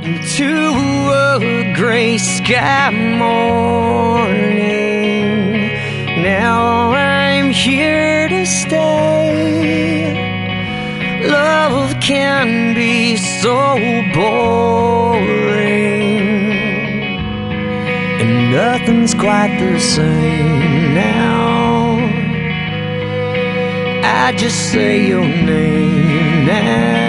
to a gray sky morning. Now I'm here to stay. Love can be so boring, and nothing's quite the same now. I just say your name now.